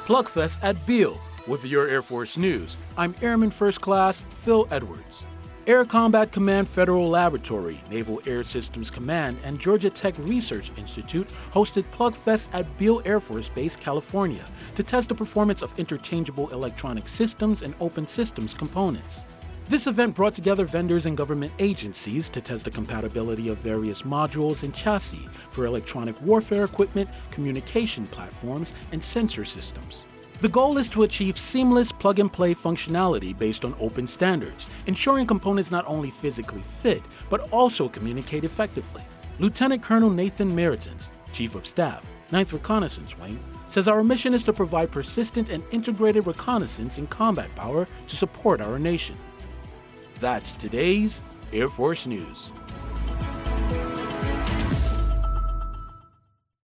Plugfest at Beale. With your Air Force news, I'm Airman First Class Phil Edwards. Air Combat Command Federal Laboratory, Naval Air Systems Command, and Georgia Tech Research Institute hosted Plugfest at Beale Air Force Base, California, to test the performance of interchangeable electronic systems and open systems components. This event brought together vendors and government agencies to test the compatibility of various modules and chassis for electronic warfare equipment, communication platforms, and sensor systems. The goal is to achieve seamless plug-and-play functionality based on open standards, ensuring components not only physically fit, but also communicate effectively. Lieutenant Colonel Nathan Meritans, Chief of Staff, 9th Reconnaissance Wing, says our mission is to provide persistent and integrated reconnaissance and combat power to support our nation. That's today's Air Force News.